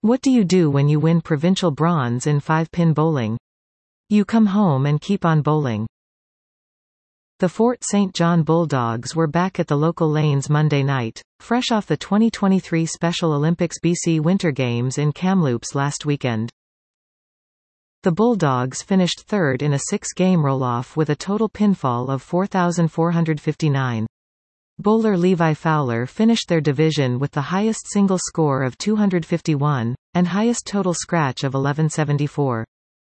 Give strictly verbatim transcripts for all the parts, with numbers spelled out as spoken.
What do you do when you win provincial bronze in five-pin bowling? You come home and keep on bowling. The Fort Saint John Bulldogs were back at the local lanes Monday night, fresh off the twenty twenty-three Special Olympics B C Winter Games in Kamloops last weekend. The Bulldogs finished third in a six-game roll-off with a total pinfall of four thousand four hundred fifty-nine. Bowler Levi Fowler finished their division with the highest single score of two hundred fifty-one, and highest total scratch of eleven seventy-four.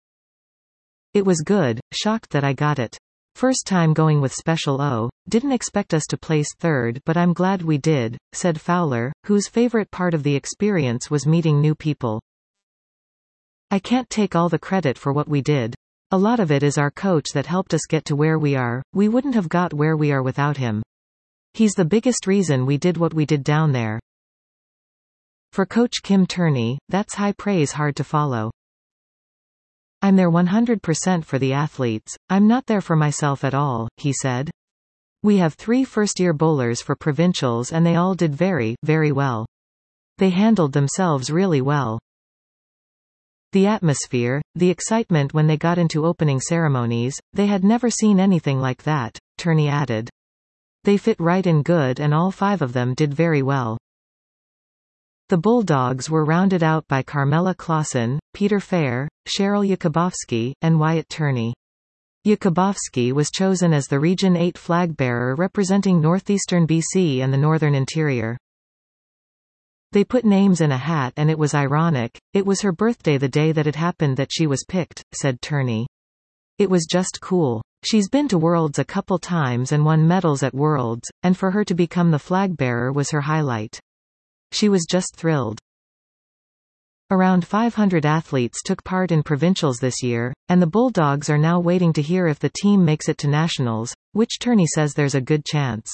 It was good, shocked that I got it. First time going with Special O, didn't expect us to place third but I'm glad we did, said Fowler, whose favorite part of the experience was meeting new people. I can't take all the credit for what we did. A lot of it is our coach that helped us get to where we are. We wouldn't have got where we are without him. He's the biggest reason we did what we did down there. For Coach Kim Turney, that's high praise hard to follow. I'm there one hundred percent for the athletes, I'm not there for myself at all, he said. We have three first-year bowlers for provincials and they all did very, very well. They handled themselves really well. The atmosphere, the excitement when they got into opening ceremonies, they had never seen anything like that, Turney added. They fit right in good and all five of them did very well. The Bulldogs were rounded out by Carmela Clausen, Peter Fair, Cheryl Yakubowski, and Wyatt Turney. Yakubowski was chosen as the Region eight flag bearer representing northeastern B C and the northern interior. They put names in a hat and it was ironic, it was her birthday the day that it happened that she was picked, said Turney. It was just cool. She's been to Worlds a couple times and won medals at Worlds, and for her to become the flag bearer was her highlight. She was just thrilled. Around five hundred athletes took part in provincials this year, and the Bulldogs are now waiting to hear if the team makes it to nationals, which Turney says there's a good chance.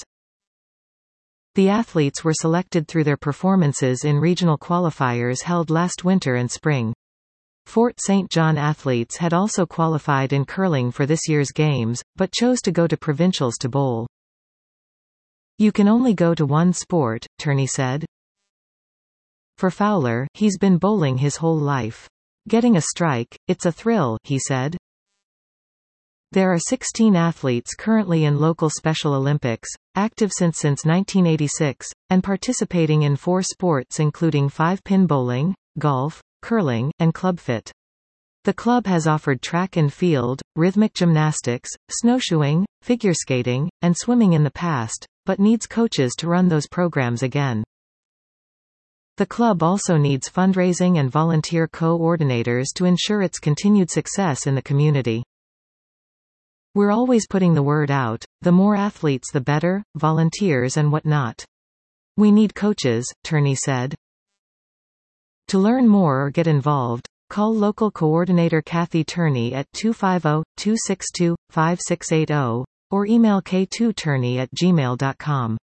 The athletes were selected through their performances in regional qualifiers held last winter and spring. Fort Saint John athletes had also qualified in curling for this year's games, but chose to go to provincials to bowl. You can only go to one sport, Turney said. For Fowler, he's been bowling his whole life. Getting a strike, it's a thrill, he said. There are sixteen athletes currently in local Special Olympics, active since since nineteen eighty-six, and participating in four sports including five-pin bowling, golf, curling, and clubfit. The club has offered track and field, rhythmic gymnastics, snowshoeing, figure skating, and swimming in the past, but needs coaches to run those programs again. The club also needs fundraising and volunteer coordinators to ensure its continued success in the community. We're always putting the word out, the more athletes the better, volunteers and whatnot. We need coaches, Turney said. To learn more or get involved, call local coordinator Kathy Turney at two five zero, two six two, five six eight zero, or email k two turney at gmail dot com.